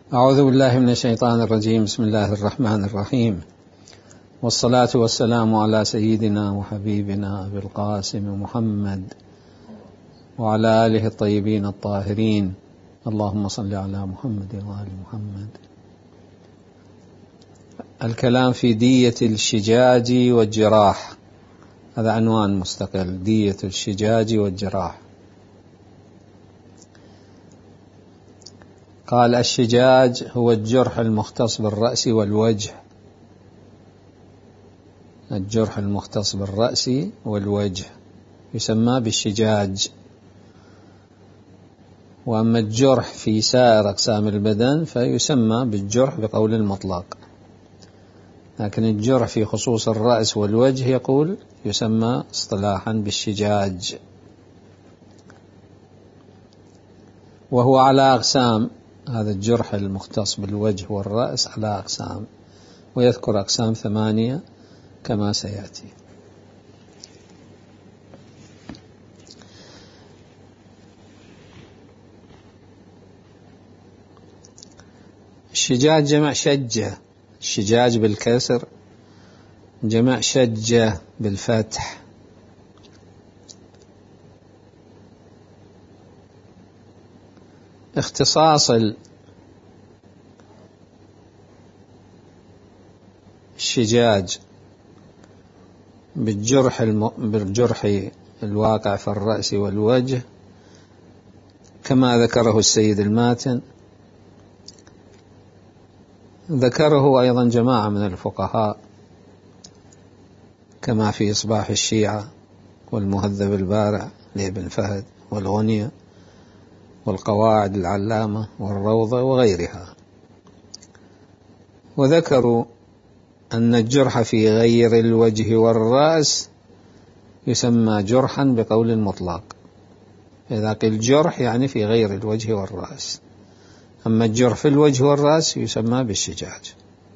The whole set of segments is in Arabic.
أعوذ بالله من الشيطان الرجيم. بسم الله الرحمن الرحيم، والصلاة والسلام على سيدنا وحبيبنا أبي القاسم محمد وعلى آله الطيبين الطاهرين. اللهم صل على محمد وآل محمد. الكلام في دية الشجاج والجراح، هذا عنوان مستقل، دية الشجاج والجراح. قال: الشجاج هو الجرح المختص بالرأس والوجه. الجرح المختص بالرأس والوجه يسمى بالشجاج. وأما الجرح في سائر أقسام البدن فيسمى بالجرح بقول المطلق، لكن الجرح في خصوص الرأس والوجه يقول يسمى اصطلاحا بالشجاج. وهو على أقسام، هذا الجرح المختص بالوجه والرأس على أقسام، ويذكر أقسام 8 كما سيأتي. الشجاج جمع شجة، الشجاج بالكسر، جمع شجة بالفتح. اختصاص الشجاج بالجرح الواقع في الرأس والوجه كما ذكره السيد الماتن، ذكره أيضا جماعة من الفقهاء كما في إصباح الشيعة والمهذب البارع لابن فهد والغنية والقواعد العلامة والروضة وغيرها. وذكروا أن الجرح في غير الوجه والرأس يسمى جرحا بقول المطلق. إذا قيل جرح يعني في غير الوجه والرأس، أما الجرح في الوجه والرأس يسمى بالشجاج.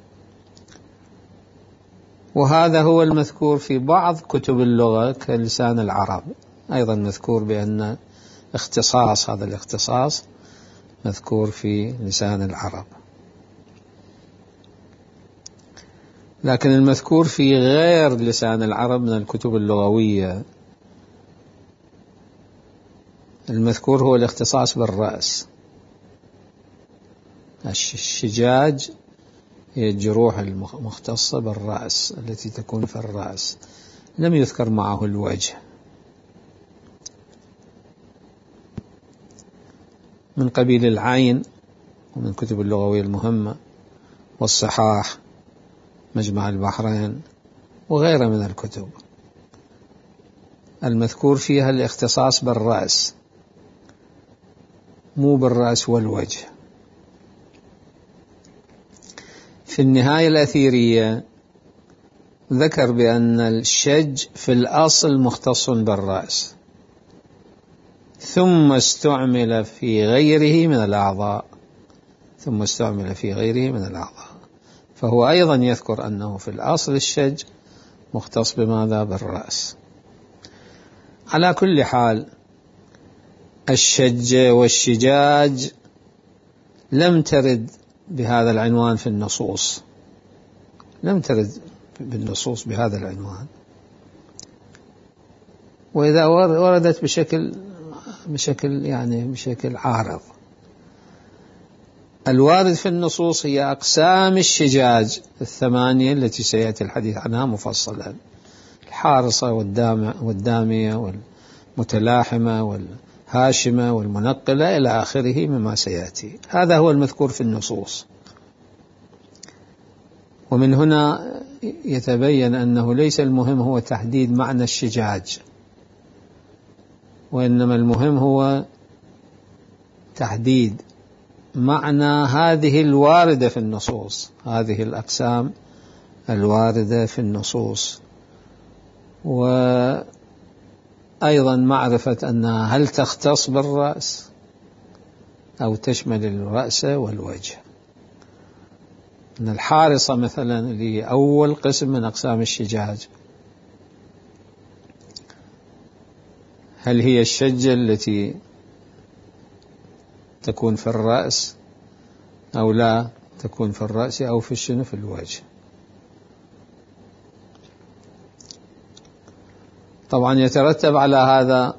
وهذا هو المذكور في بعض كتب اللغة كلسان العرب، أيضا مذكور بأن اختصاص، هذا الاختصاص مذكور في لسان العرب. لكن المذكور في غير لسان العرب من الكتب اللغوية، المذكور هو الاختصاص بالرأس. الشجاج هي الجروح المختصة بالرأس التي تكون في الرأس، لم يذكر معه الوجه. من قبيل العين، ومن كتب اللغوية المهمة والصحاح، مجمع البحرين وغيرها من الكتب، المذكور فيها الاختصاص بالرأس مو بالرأس والوجه. في النهاية الأثيرية ذكر بأن الشج في الأصل مختص بالرأس، ثم استعمل في غيره من الأعضاء، فهو أيضا يذكر أنه في الأصل الشج مختص بماذا؟ بالرأس. على كل حال، الشج والشجاج لم ترد بهذا العنوان في النصوص، لم ترد بالنصوص بهذا العنوان، وإذا وردت بشكل عارض. الوارد في النصوص هي أقسام الشجاج 8 التي سيأتي الحديث عنها مفصلا: الحارصة والدامية والمتلاحمة والهاشمة والمنقلة إلى آخره مما سيأتي. هذا هو المذكور في النصوص. ومن هنا يتبين أنه ليس المهم هو تحديد معنى الشجاج، وإنما المهم هو تحديد معنى هذه الواردة في النصوص، هذه الأقسام الواردة في النصوص، وأيضا معرفة أنها هل تختص بالرأس أو تشمل الرأس والوجه. أن الحارصة مثلا اللي هي أول قسم من أقسام الشجاج، هل هي الشجة التي تكون في الرأس أو لا تكون في الرأس أو في الشنو في الوجه. طبعا يترتب على هذا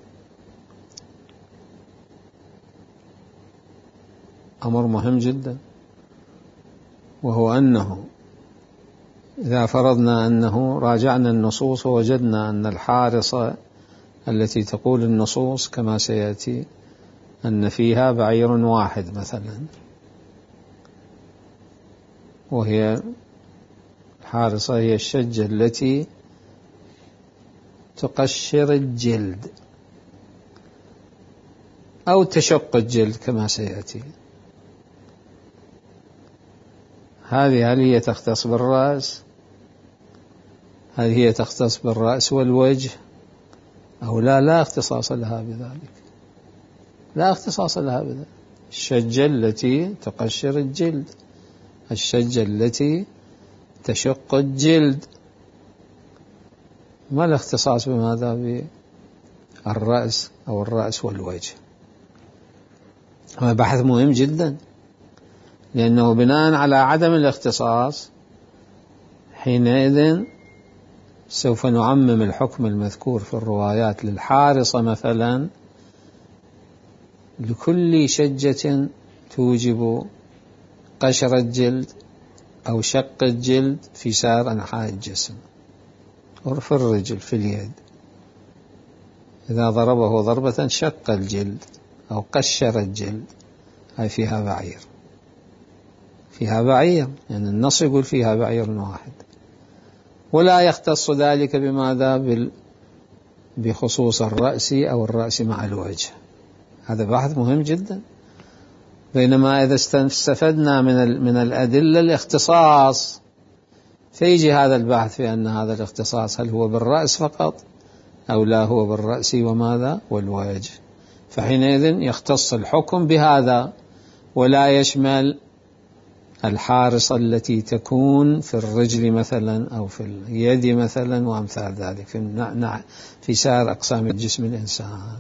أمر مهم جدا، وهو أنه إذا فرضنا أنه راجعنا النصوص ووجدنا أن الحارصة التي تقول النصوص كما سيأتي أن فيها بعير واحد مثلا، وهي الحارصة هي الشجة التي تقشر الجلد أو تشق الجلد كما سيأتي، هذه هل هي تختص بالرأس؟ هل هي تختص بالرأس والوجه أو لا؟ لا اختصاص لها بذلك، لا اختصاص لها بذلك. الشجة التي تقشر الجلد، الشجة التي تشق الجلد، ما الاختصاص بماذا؟ بالرأس أو الرأس والوجه. هذا بحث مهم جدا، لأنه بناء على عدم الاختصاص حينئذ سوف نعمم الحكم المذكور في الروايات للحارصة مثلا لكل شجة توجب قشر الجلد أو شق الجلد في سائر أنحاء الجسم، في الرجل، في اليد، إذا ضربه ضربة شق الجلد أو قشر الجلد، هاي فيها بعير، فيها بعير، يعني النص يقول فيها بعير واحد، ولا يختص ذلك بماذا؟ بخصوص الرأس أو الرأس مع الوجه. هذا بحث مهم جدا. بينما إذا استفدنا من الأدلة الاختصاص، فيجي هذا البحث في أن هذا الاختصاص هل هو بالرأس فقط أو لا هو بالرأس وماذا؟ والوجه، فحينئذ يختص الحكم بهذا ولا يشمل الحارصة التي تكون في الرجل مثلا أو في اليد مثلا وأمثال ذلك في سائر أقسام الجسم الإنسان.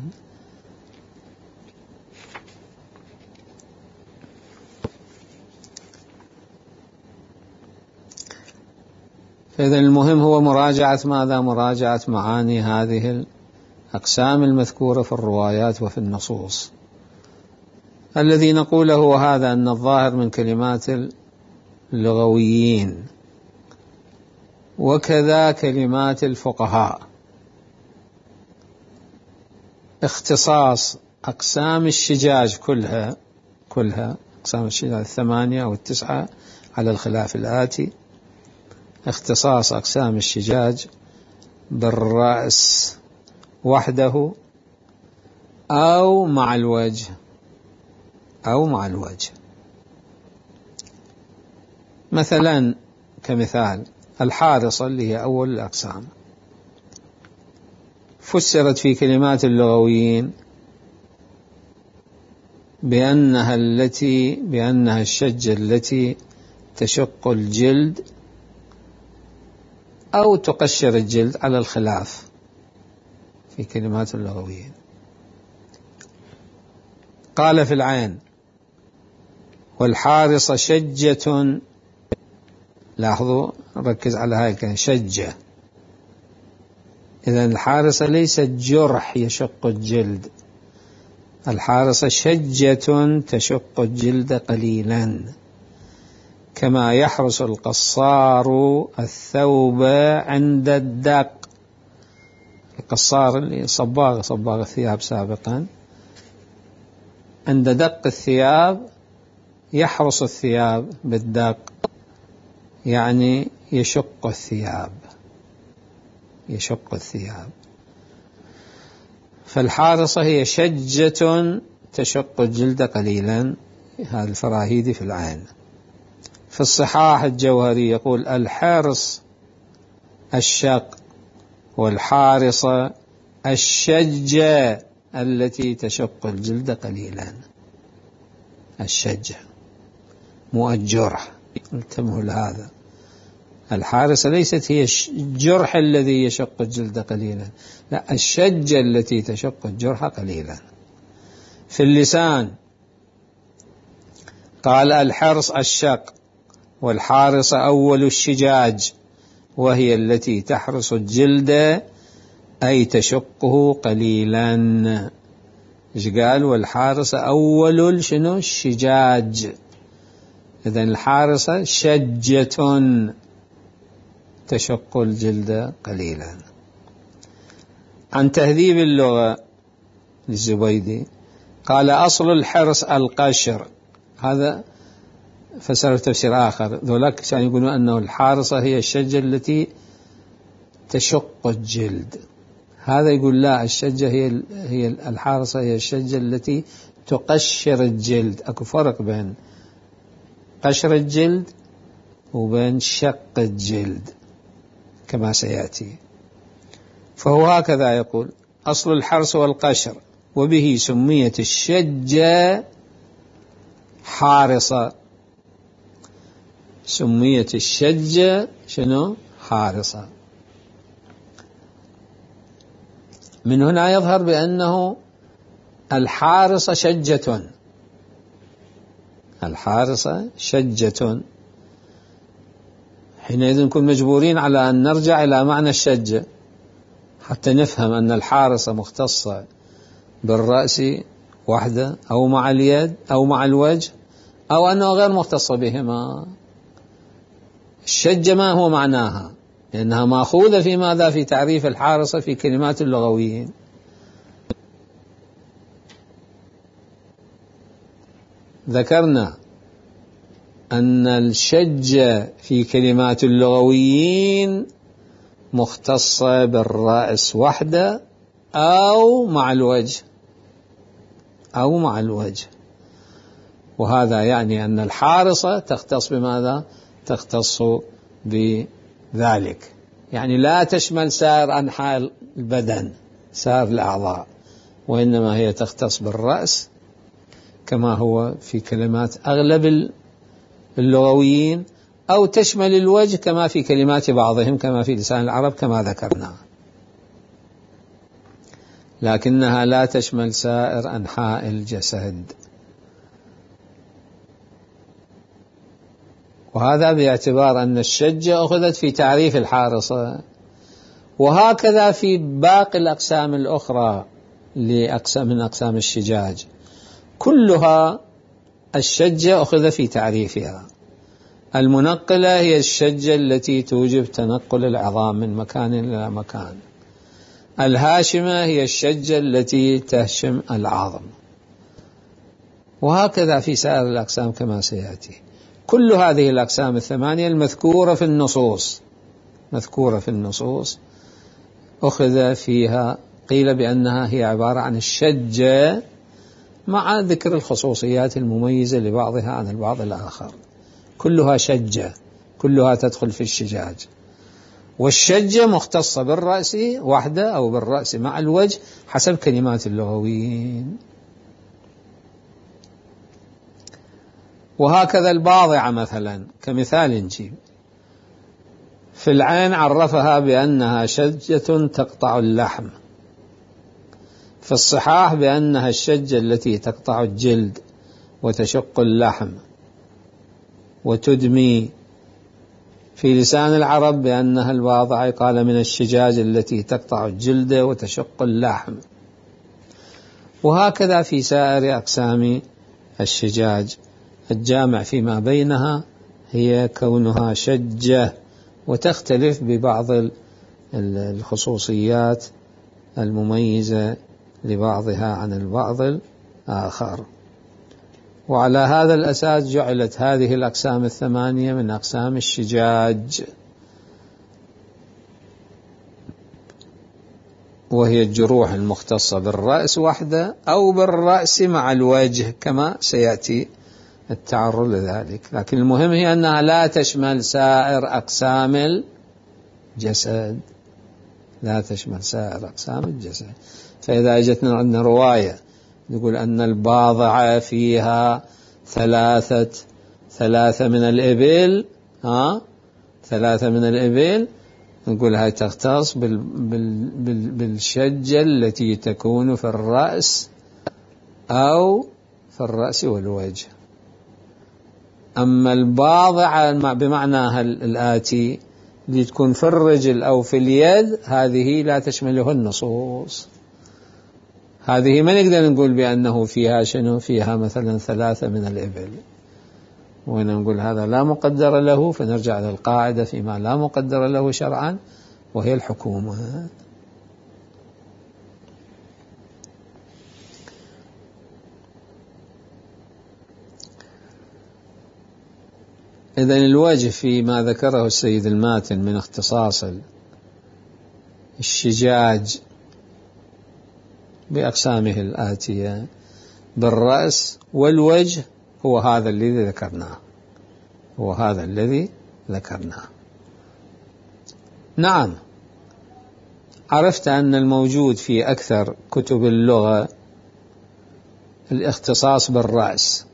فإذا المهم هو مراجعة ماذا؟ مراجعة معاني هذه الأقسام المذكورة في الروايات وفي النصوص. الذي نقوله هو هذا، أن الظاهر من كلمات اللغويين وكذا كلمات الفقهاء اختصاص أقسام الشجاج كلها أقسام الشجاج 8 أو 9 على الخلاف الآتي: اختصاص أقسام الشجاج بالرأس وحده أو مع الوجه مثلا كمثال الحارصة اللي هي أول الأقسام فسرت في كلمات اللغويين بأنها الشجة التي تشق الجلد أو تقشر الجلد على الخلاف في كلمات اللغويين. قال في العين: والحارصة شجة، لاحظوا ركز على هاي كان شجة، إذن الحارصة ليست جرح يشق الجلد، الحارصة شجة تشق الجلد قليلا، كما يحرس القصار الثوب عند الدق. القصار اللي صباغ الثياب سابقا، عند دق الثياب يحرس الثياب بالدق، يعني يشق الثياب. فالحارصة هي شجة تشق الجلد قليلا. هذا الفراهيدي في العين. في الصحاح الجوهري يقول: الحرص الشق، والحارصة الشجة التي تشق الجلد قليلا. الشجة مو الجرح، انتبهوا لهذا. الحارصة ليست هي الجرح الذي يشق الجلد قليلا، لا، الشجة التي تشق الجرح قليلا. في اللسان قال الحرص الشق، والحارصة أول الشجاج، وهي التي تحرص الجلد أي تشقه قليلا. إيش قال؟ والحارصة أول شنو؟ الشجاج. إذن الحارصة شجة تشق الجلد قليلا. عن تهذيب اللغة للزبيدي قال أصل الحرص القشر. هذا فسر تفسير آخر، ذولاك كانوا يقولون أنه الحارصة هي الشجة التي تشق الجلد، هذا يقول لا، الشجة هي الحارصة هي الشجة التي تقشر الجلد. أكو فرق بين قشر الجلد وبين شق الجلد كما سيأتي. فهو هكذا يقول: أصل الحرص والقشر، وبه سميت الشجة حارصة. سميت الشجة شنو؟ حارصة. من هنا يظهر بأنه الحارصة شجة، الحارصة شجة. حينئذ نكون مجبورين على أن نرجع إلى معنى الشجة حتى نفهم أن الحارصة مختصة بالرأس وحده، أو مع اليد، أو مع الوجه، أو أنه غير مختصة بهما. الشجة ما هو معناها؟ لأنها مأخوذة في ماذا؟ في تعريف الحارصة في كلمات اللغويين. ذكرنا أن الشجة في كلمات اللغويين مختصة بالرأس وحده أو مع الوجه، أو مع الوجه. وهذا يعني أن الحارصة تختص بماذا؟ تختص بذلك، يعني لا تشمل سائر أنحاء البدن، سائر الأعضاء، وإنما هي تختص بالرأس كما هو في كلمات أغلب اللغويين، أو تشمل الوجه كما في كلمات بعضهم كما في لسان العرب كما ذكرنا، لكنها لا تشمل سائر أنحاء الجسد. وهذا باعتبار أن الشجة أخذت في تعريف الحارصة، وهكذا في باقي الأقسام الأخرى من أقسام الشجاج كلها الشجة أخذ في تعريفها. المنقلة هي الشجة التي توجب تنقل العظام من مكان إلى مكان. الهاشمة هي الشجة التي تهشم العظم، وهكذا في سائر الأقسام كما سيأتي. كل هذه الأقسام الثمانية المذكورة في النصوص أخذ فيها، قيل بأنها هي عبارة عن الشجة مع ذكر الخصوصيات المميزة لبعضها عن البعض الآخر. كلها شجة، كلها تدخل في الشجاج. والشجة مختصة بالرأس وحده أو بالرأس مع الوجه حسب كلمات اللغويين. وهكذا الباضعة مثلا كمثال نجيب، في العين عرفها بأنها شجة تقطع اللحم، في الصحاح بأنها الشجة التي تقطع الجلد وتشق اللحم وتدمي، في لسان العرب بأنها الباضعة قال من الشجاج التي تقطع الجلد وتشق اللحم. وهكذا في سائر أقسام الشجاج، الجامع فيما بينها هي كونها شجة، وتختلف ببعض الخصوصيات المميزة لبعضها عن البعض الآخر. وعلى هذا الأساس جعلت هذه الأقسام الثمانية من أقسام الشجاج، وهي الجروح المختصة بالرأس وحده أو بالرأس مع الوجه كما سيأتي التعرض لذلك. لكن المهم هي أنها لا تشمل سائر أقسام الجسد، لا تشمل سائر أقسام الجسد. فإذا أجتنا عندنا رواية يقول أن الباضعة فيها ثلاثة من الإبل، ثلاثة من الإبل، نقول هاي تختص بالشجة التي تكون في الرأس أو في الرأس والوجه. أما الباضعة بمعناها الآتي اللي تكون في الرجل أو في اليد هذه لا تشمله النصوص. هذه ما نقدر نقول بأنه فيها شنو، فيها مثلا 3 من الإبل، ونقول هذا لا مقدر له، فنرجع للقاعدة فيما لا مقدر له شرعا وهي الحكومة. إذن الوجه فيما ذكره السيد الماتن من اختصاص الشجاج بأقسامه الآتية بالرأس والوجه هو هذا الذي ذكرناه. نعم، عرفت أن الموجود في أكثر كتب اللغة الاختصاص بالرأس،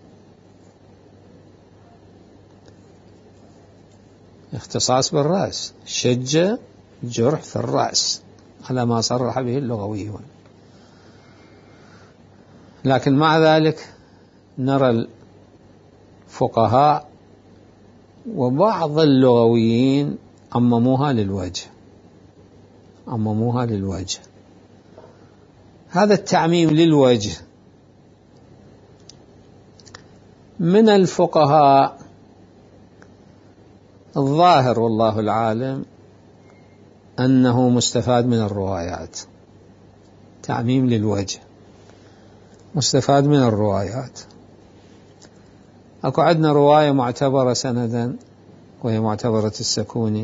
شج جرح في الرأس على ما صرح به اللغويون. لكن مع ذلك نرى الفقهاء وبعض اللغويين عمموها للوجه. هذا التعميم للوجه من الفقهاء الظاهر والله العالم أنه مستفاد من الروايات. تعميم للوجه مستفاد من الروايات. أكو عندنا رواية معتبرة سندا وهي معتبرة السكوني،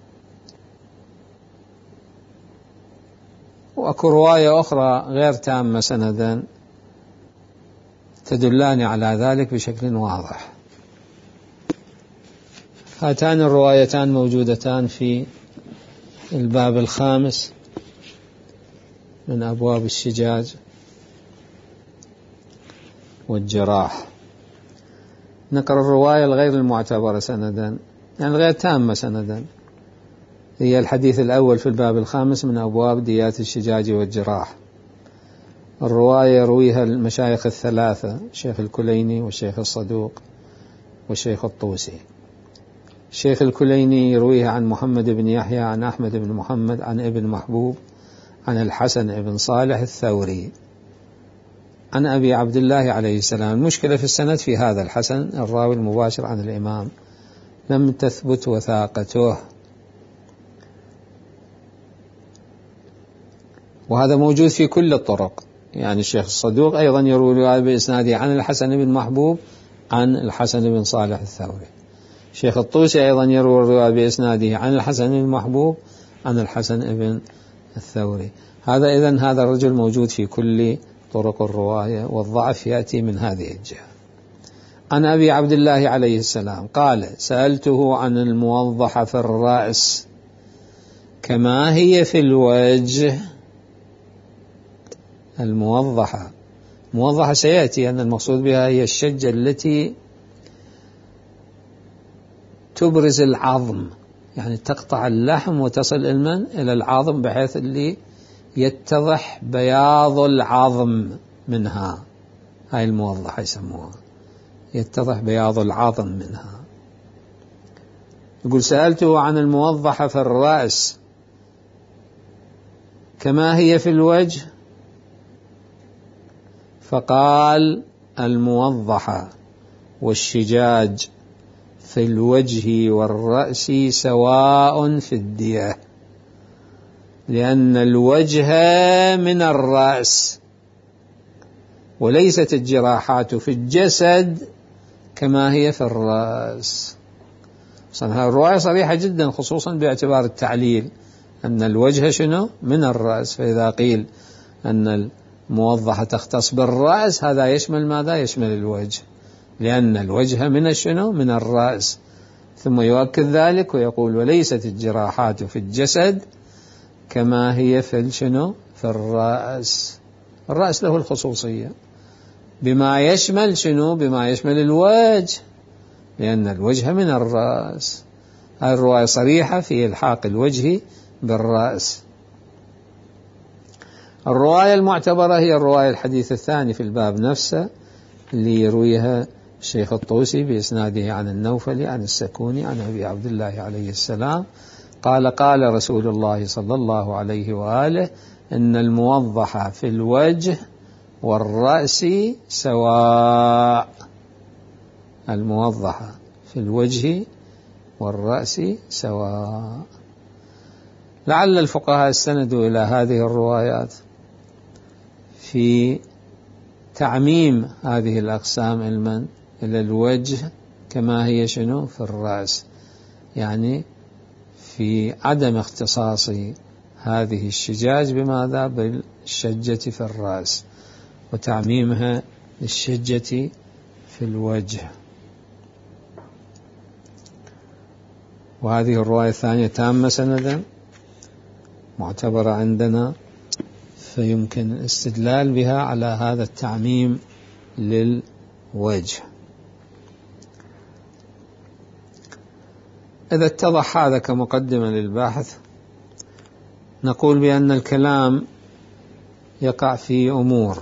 وأكو رواية أخرى غير تامة سندا تدلان على ذلك بشكل واضح. هاتان الروايتان موجودتان في الباب الخامس من أبواب الشجاج والجراح. نقرأ الرواية الغير المعتبرة سندا، يعني غير تامة سندا، هي الحديث الأول في الباب الخامس من أبواب ديات الشجاج والجراح. الرواية يرويها المشايخ الثلاثة، الشيخ الكليني والشيخ الصدوق والشيخ الطوسي. الشيخ الكليني يرويها عن محمد بن يحيى عن أحمد بن محمد عن ابن محبوب عن الحسن بن صالح الثوري عن أبي عبد الله عليه السلام. المشكلة في السند في هذا الحسن الراوي المباشر عن الإمام لم تثبت وثاقته، وهذا موجود في كل الطرق. يعني الشيخ الصدوق أيضا يروي بإسناده عن الحسن بن محبوب عن الحسن بن صالح الثوري. الشيخ الطوسي أيضا يروي الرواية بإسناده عن الحسن بن محبوب عن الحسن بن الثوري. هذا الرجل موجود في كل طرق الرواية، والضعف يأتي من هذه الجهة. عن أبي عبد الله عليه السلام قال: سألته عن الموضحة في الرأس كما هي في الوجه. الموضحة سيأتي أن المقصود بها هي الشجة التي تبرز العظم، يعني تقطع اللحم وتصل إلى العظم بحيث اللي يتضح بياض العظم منها. هاي الموضحة يسموها، يتضح بياض العظم منها. يقول: سألته عن الموضحة في الرأس كما هي في الوجه، فقال: الموضحة والشجاج في الوجه والرأس سواء في الدية، لأن الوجه من الرأس، وليست الجراحات في الجسد كما هي في الرأس. صراحة الرواية صريحة جدا، خصوصا باعتبار التعليل أن الوجه شنو من الرأس. فإذا قيل أن الموضحة تختص بالرأس، هذا يشمل ماذا؟ يشمل الوجه، لأن الوجه من الرأس. ثم يؤكد ذلك ويقول: وليست الجراحات في الجسد كما هي في الرأس. الرأس له الخصوصية بما يشمل بما يشمل الوجه، لأن الوجه من الرأس. هذه الرواية صريحة في إلحاق الوجه بالرأس. الرواية المعتبرة هي الرواية الحديث الثاني في الباب نفسه، اللي يرويها الشيخ الطوسي بإسناده عن النوفلي عن السكوني عن أبي عبد الله عليه السلام قال قال رسول الله صلى الله عليه وآله إن الموضح في الوجه والرأس سواء. الموضح في الوجه والرأس سواء. لعل الفقهاء استندوا إلى هذه الروايات في تعميم هذه الأقسام إلى الوجه كما هي شنو في الرأس، يعني في عدم اختصاص هذه الشجاج بماذا؟ بالشجة في الرأس، وتعميمها للشجة في الوجه. وهذه الرواية الثانية تامة سندا معتبرة عندنا، فيمكن الاستدلال بها على هذا التعميم للوجه. إذا اتضح هذا كمقدمة للباحث، نقول بأن الكلام يقع في أمور.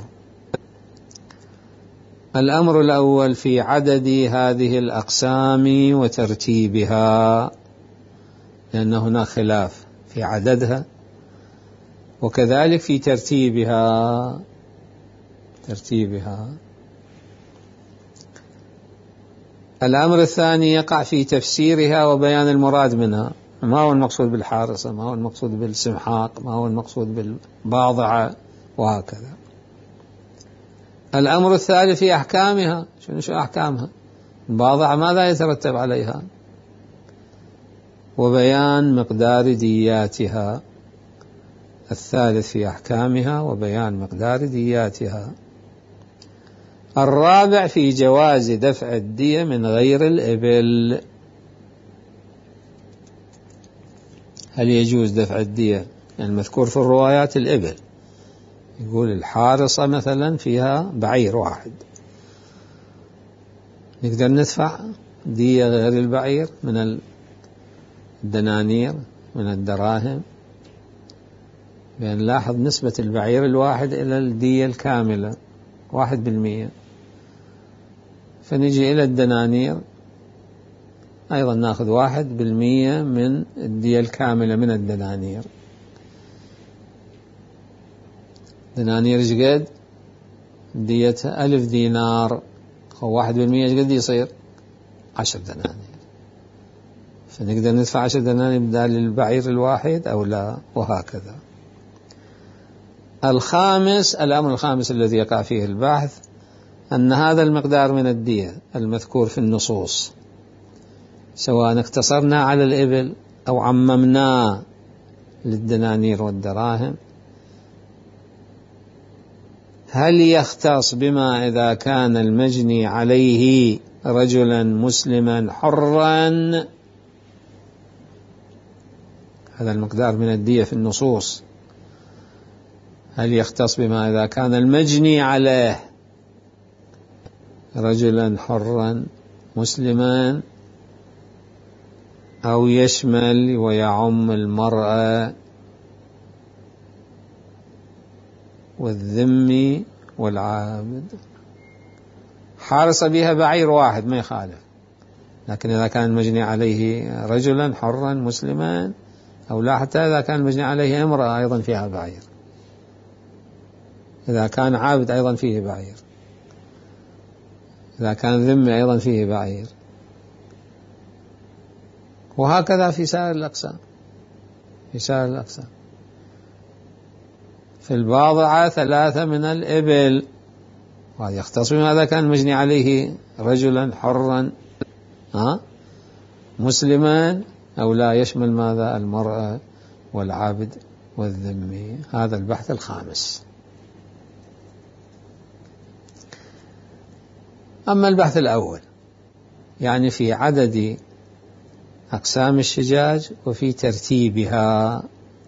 الأمر الأول في عدد هذه الأقسام وترتيبها، لأن هناك خلاف في عددها وكذلك في ترتيبها. الأمر الثاني يقع في تفسيرها وبيان المراد منها، ما هو المقصود بالحارصة، ما هو المقصود بالسمحاق، ما هو المقصود بالباضعة، وهكذا. الأمر الثالث في أحكامها، شو أحكامها؟ الباضعة ماذا يترتب عليها؟ وبيان مقدار دياتها. الثالث في أحكامها وبيان مقدار دياتها. الرابع في جواز دفع الدية من غير الإبل. هل يجوز دفع الدية؟ يعني المذكور في الروايات الإبل، يقول الحارصة مثلا فيها بعير واحد، نقدر ندفع دية غير البعير من الدنانير من الدراهم، بأن لاحظ نسبة البعير الواحد إلى الدية الكاملة 1%. فنجي إلى الدنانير أيضا نأخذ 1% من الدية الكاملة من الدنانير. دنانير ايش قد؟ ديتها 1000 دينار، 1% ايش قد يصير؟ 10 دنانير. فنقدر ندفع 10 دنانير بدال البعير الواحد أو لا، وهكذا. الأمر الخامس الذي يقع فيه البحث أن هذا المقدار من الدية المذكور في النصوص، سواء اقتصرنا على الإبل أو عممنا للدنانير والدراهم، هل يختص بما إذا كان المجني عليه رجلا مسلما حرا؟ هذا المقدار من الدية في النصوص، هل يختص بما إذا كان المجني عليه رجلا حرا مسلما، أو يشمل ويعم المرأة والذمي والعابد؟ حارس بها بعير واحد ما يخالف، لكن إذا كان المجني عليه رجلا حرا مسلما، أو لا، حتى إذا كان المجني عليه امرأة أيضا فيها بعير، إذا كان عابد أيضا فيه بعير، إذا كان ذمي أيضا فيه بعير، وهكذا في سائر الأقسام. في الباضعة 3 من الإبل، وهذا يختص بما إذا كان المجني عليه رجلا حرا مسلما، أو لا، يشمل ماذا؟ المرأة والعابد والذمي. هذا البحث الخامس. أما البحث الأول يعني في عدد أقسام الشجاج وفي ترتيبها.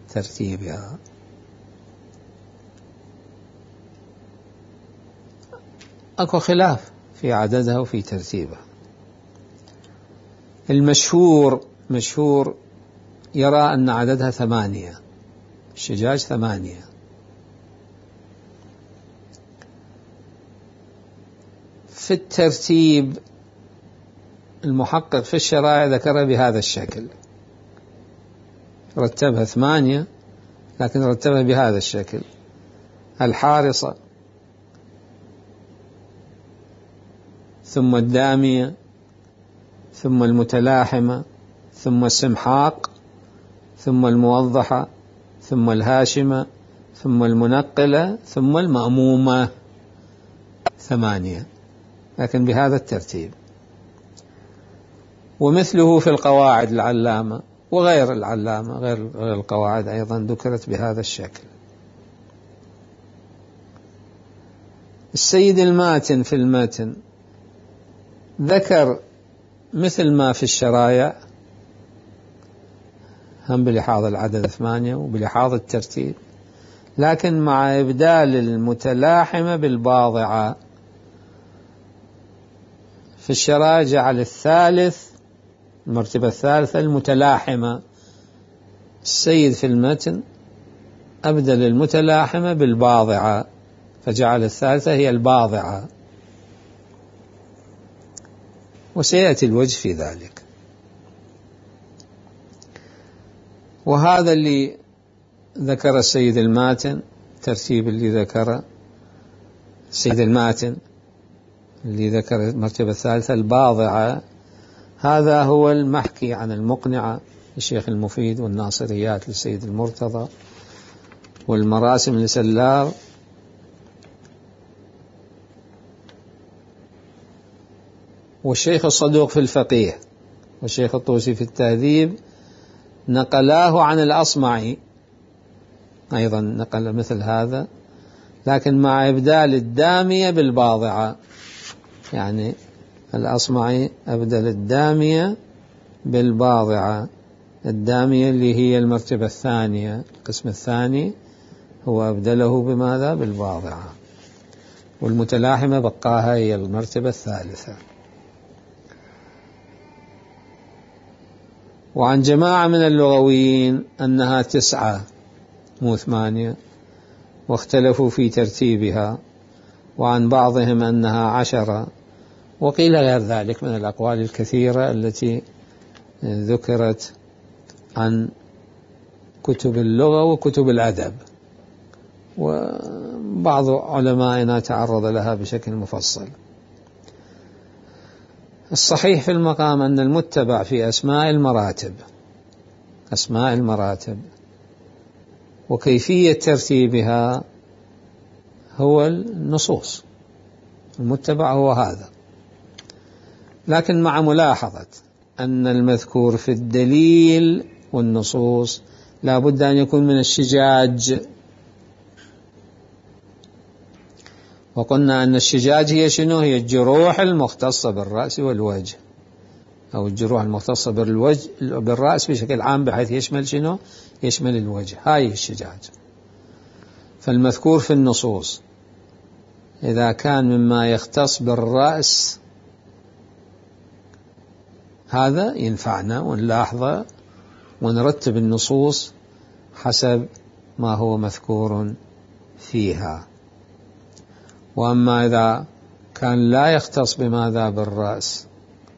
أكو خلاف في عددها وفي ترتيبها. المشهور يرى أن عددها 8، الشجاج 8. في الترتيب المحقق في الشرائع ذكر بهذا الشكل، رتبها 8 لكن رتبها بهذا الشكل: الحارصة، ثم الدامية، ثم المتلاحمة، ثم السمحاق، ثم الموضحة، ثم الهاشمة، ثم المنقلة، ثم المأمومة. 8 لكن بهذا الترتيب. ومثله في القواعد العلامة وغير العلامة، غير القواعد أيضا ذكرت بهذا الشكل. السيد الماتن في المتن ذكر مثل ما في الشرائع، هم بلحاظ العدد 8 وبلحاظ الترتيب، لكن مع إبدال المتلاحمة بالباضعة. في الشرائع جعل الثالث، المرتبة الثالثة، المتلاحمة. السيد في المتن أبدل المتلاحمة بالباضعة فجعل الثالثة هي الباضعة، وسيأتي الوجه في ذلك. وهذا اللي ذكر السيد الماتن، ترتيب اللي ذكر السيد الماتن اللي ذكر المرتبة الثالثة الباضعة، هذا هو المحكي عن المقنعة للشيخ المفيد، والناصريات للسيد المرتضى، والمراسم لسلار، والشيخ الصدوق في الفقيه، والشيخ الطوسي في التهذيب، نقلاه عن الأصمعي أيضا، نقل مثل هذا لكن مع إبدال الدامية بالباضعة. يعني الأصمعي أبدل الدامية بالباضعة، الدامية اللي هي المرتبة الثانية، القسم الثاني، هو أبدله بماذا؟ بالباضعة، والمتلاحمة بقاها هي المرتبة الثالثة. وعن جماعة من اللغويين أنها 9 مو 8، واختلفوا في ترتيبها، وعن بعضهم أنها 10، وقيل غير ذلك من الأقوال الكثيرة التي ذكرت عن كتب اللغة وكتب الأدب، وبعض علمائنا تعرض لها بشكل مفصل. الصحيح في المقام أن المتبع في أسماء المراتب وكيفية ترتيبها هو النصوص، المتبع هو هذا، لكن مع ملاحظة أن المذكور في الدليل والنصوص لا بد أن يكون من الشجاج. وقلنا أن الشجاج هي شنو؟ هي الجروح المختصة بالرأس والوجه، أو الجروح المختصة بالرأس بشكل عام، بحيث يشمل شنو؟ يشمل الوجه، هاي الشجاج. فالمذكور في النصوص إذا كان مما يختص بالرأس هذا ينفعنا ونلاحظه ونرتب النصوص حسب ما هو مذكور فيها. وأما إذا كان لا يختص بماذا؟ بالرأس،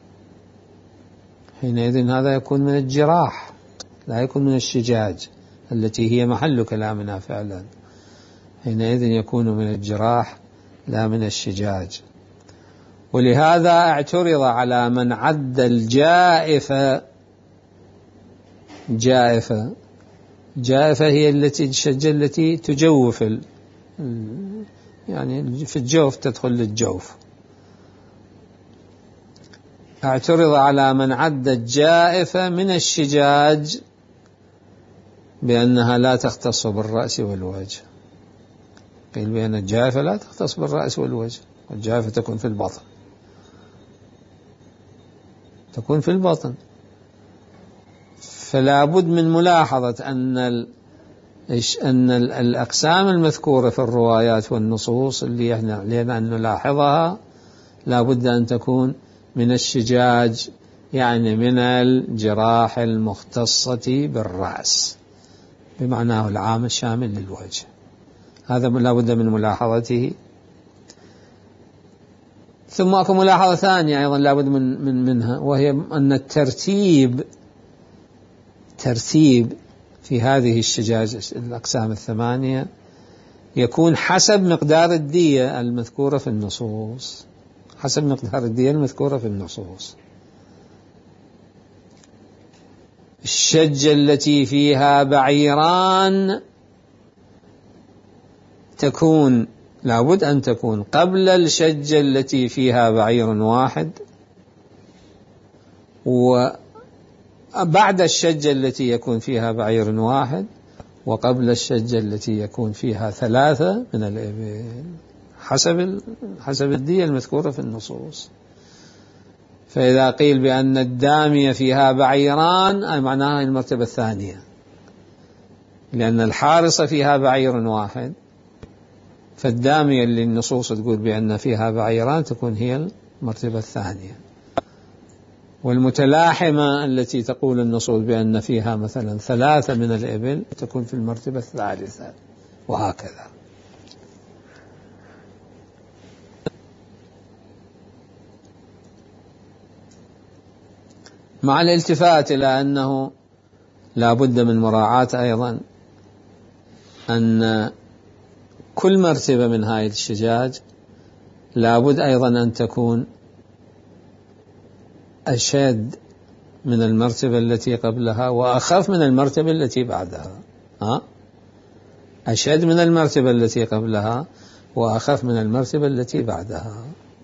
حينئذ هذا يكون من الجراح، لا يكون من الشجاج التي هي محل كلامنا فعلا، حينئذ يكون من الجراح لا من الشجاج. ولهذا اعترض على من عد الجائفة، جائفة هي التي تجوف، يعني في الجوف، تدخل للجوف. اعترض على من عد الجائفة من الشجاج بأنها لا تختص بالرأس والوجه. قيل بأن الجائفة لا تختص بالرأس والوجه، والجائفة تكون في البطن. فلا بد من ملاحظة أن الأقسام المذكورة في الروايات والنصوص اللي علينا أن نلاحظها لا بد أن تكون من الشجاج، يعني من الجراح المختصة بالرأس بمعناه العام الشامل للوجه. هذا لا بد من ملاحظته. ثم أكو ملاحظة ثانية أيضا لابد منها، وهي أن الترتيب في هذه الشجاج الأقسام الثمانية يكون حسب مقدار الدية المذكورة في النصوص، حسب مقدار الدية المذكورة في النصوص. الشجة التي فيها بعيران تكون لابد أن تكون قبل الشجة التي فيها بعير واحد، وبعد الشجة التي يكون فيها بعير واحد، وقبل الشجة التي يكون فيها 3 من الإبل، حسب الدية المذكورة في النصوص. فإذا قيل بأن الدامية فيها بعيران أي معناها المرتبة الثانية، لأن الحارصة فيها بعير واحد، فالدامية اللي النصوص تقول بأن فيها بعيران تكون هي المرتبة الثانية، والمتلاحمة التي تقول النصوص بأن فيها مثلا 3 من الإبل تكون في المرتبة الثالثة، وهكذا. مع الالتفات إلى أنه لا بد من مراعاة أيضا أن كل مرتبة من هذه الشجاج لا بد أيضا أن تكون أشد من المرتبة التي قبلها وأخف من المرتبة التي بعدها. أشد من المرتبة التي قبلها وأخف من المرتبة التي بعدها.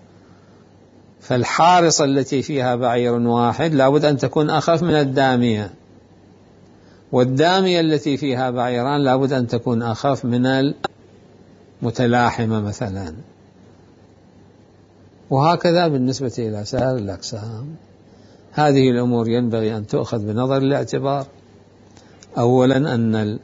فالحارصة التي فيها بعير واحد لا بد أن تكون أخف من الدامية، والدامية التي فيها بعيران لا بد أن تكون أخف من المتلاحمة مثلا، وهكذا بالنسبة إلى سائر الأقسام. هذه الأمور ينبغي أن تؤخذ بنظر الاعتبار. أولا أن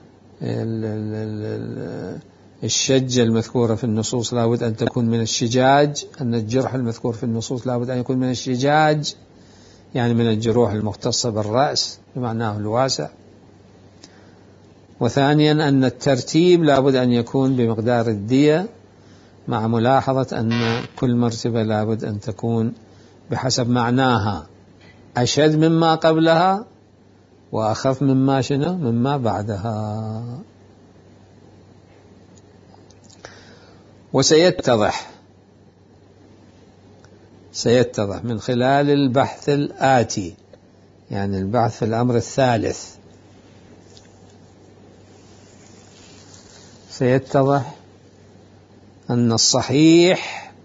الشجة المذكورة في النصوص لا بد أن تكون من الشجاج، أن الجرح المذكور في النصوص لا بد أن يكون من الشجاج، يعني من الجروح المختصة بالرأس بمعناه الواسع. وثانيا أن الترتيب لا بد أن يكون بمقدار الدية، مع ملاحظة أن كل مرتبة لا بد أن تكون بحسب معناها، أشد مما قبلها وأخف مما بعدها. وسيتضح من خلال البحث الآتي، يعني البحث في الأمر الثالث، سيتضح أن الصحيح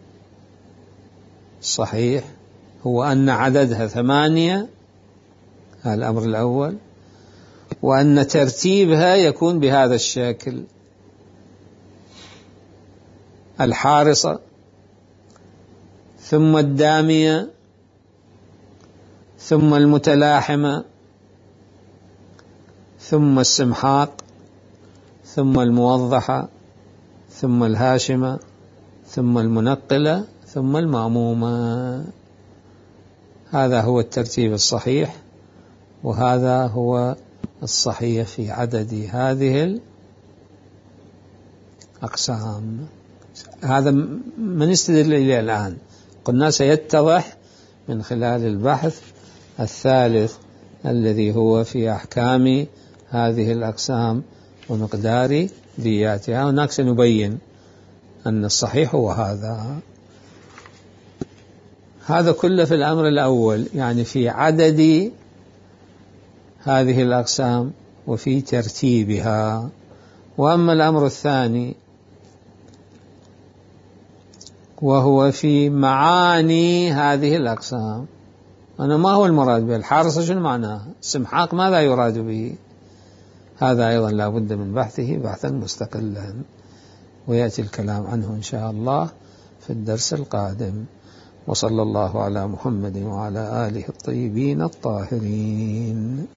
هو أن عددها 8، هذا الأمر الأول، وأن ترتيبها يكون بهذا الشكل: الحارصة، ثم الدامية، ثم المتلاحمة، ثم السمحاق، ثم الموضحة، ثم الهاشمة، ثم المنقلة، ثم المأمومة. هذا هو الترتيب الصحيح، وهذا هو الصحيح في عدد هذه الأقسام. هذا من استدل إليه الآن، قلنا سيتضح من خلال البحث الثالث الذي هو في أحكام هذه الأقسام ومقدار دياتها. هناك سنبين أن الصحيح هو هذا كله في الأمر الأول، يعني في عدد هذه الأقسام وفي ترتيبها. وأما الأمر الثاني وهو في معاني هذه الأقسام، أنا ما هو المراد به؟ الحارصة شنو معناه؟ السمحاق ماذا يراد به؟ هذا أيضا لا بد من بحثه بحثا مستقلا، ويأتي الكلام عنه إن شاء الله في الدرس القادم. وصلى الله على محمد وعلى آله الطيبين الطاهرين.